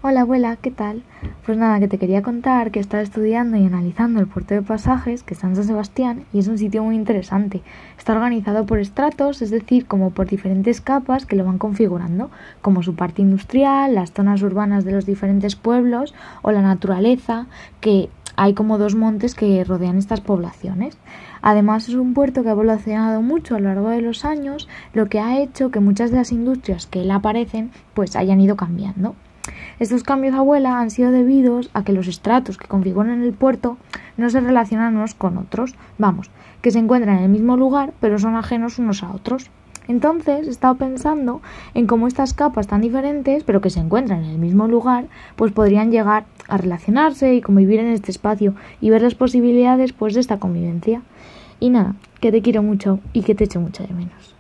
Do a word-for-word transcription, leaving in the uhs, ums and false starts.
Hola abuela, ¿qué tal? Pues nada, que te quería contar que estaba estudiando y analizando el puerto de Pasajes, que está en San Sebastián, y es un sitio muy interesante. Está organizado por estratos, es decir, como por diferentes capas que lo van configurando, como su parte industrial, las zonas urbanas de los diferentes pueblos o la naturaleza, que hay como dos montes que rodean estas poblaciones. Además es un puerto que ha evolucionado mucho a lo largo de los años, lo que ha hecho que muchas de las industrias que él aparecen pues hayan ido cambiando. Estos cambios, abuela, han sido debidos a que los estratos que configuran el puerto no se relacionan unos con otros, vamos, que se encuentran en el mismo lugar pero son ajenos unos a otros. Entonces he estado pensando en cómo estas capas tan diferentes, pero que se encuentran en el mismo lugar, pues podrían llegar a relacionarse y convivir en este espacio y ver las posibilidades pues de esta convivencia. Y nada, que te quiero mucho y que te echo mucho de menos.